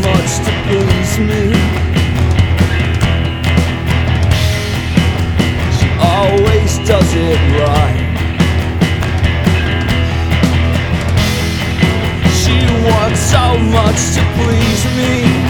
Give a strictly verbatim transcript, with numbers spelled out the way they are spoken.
much to please me. She always does it right. She wants so much to please me.